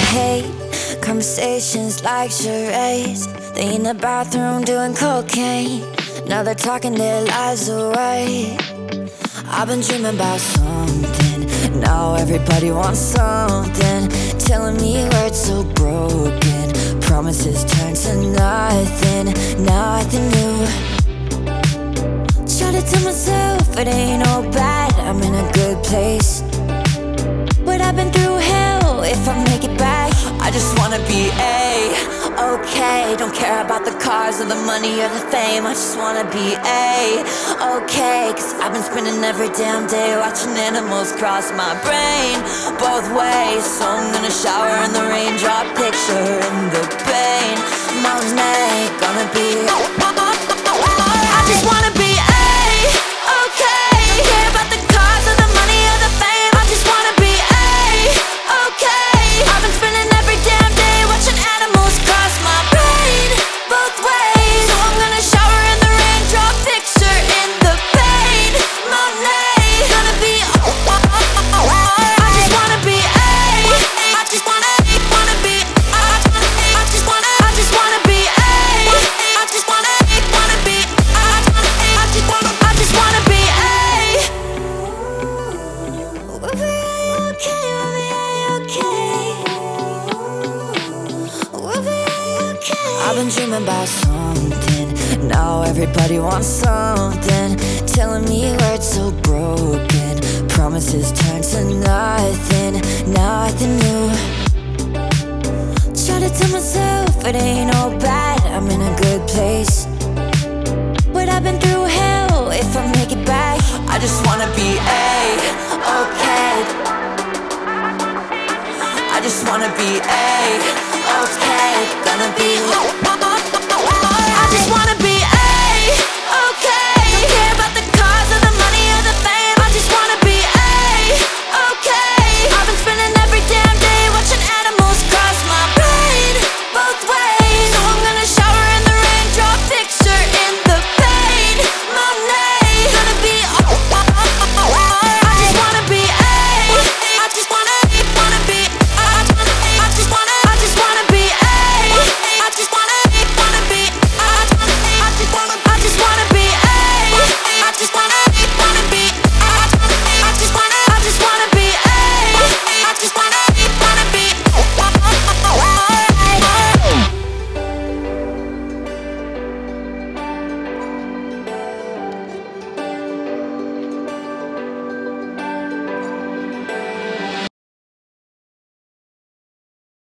hate conversations like charades. They in the bathroom doing cocaine. Now they're talking their lives away. I've been dreaming about something. Now everybody wants something, telling me words so broken. Promises turn to nothing, nothing new. Try to tell myself it ain't all bad, I'm in a good place. But I've been through hell, if I make it back I just wanna be okay. Don't care about the cars or the money or the fame, I just wanna be okay. Cause I've been spending every damn day watching animals cross my brain both ways. So I'm gonna shower in the rain, draw a picture in the pain. Monet, gonna be I just wanna be okay. Don't care about the cars or the money or the fame, I just wanna be okay. I've been spending every damn day watching animals cross my brain both ways. So I'm gonna shower in the rain, draw a picture in the pain. Monet, gonna be I just wanna be I just wanna be I just wanna be I just wanna be I just wanna be we'll be okay, we'll be okay. We'll be okay. I've been dreaming about something. Now everybody wants something, telling me words so broken. Promises turn to nothing, nothing new. Try to tell myself it ain't all bad, I'm in a good place.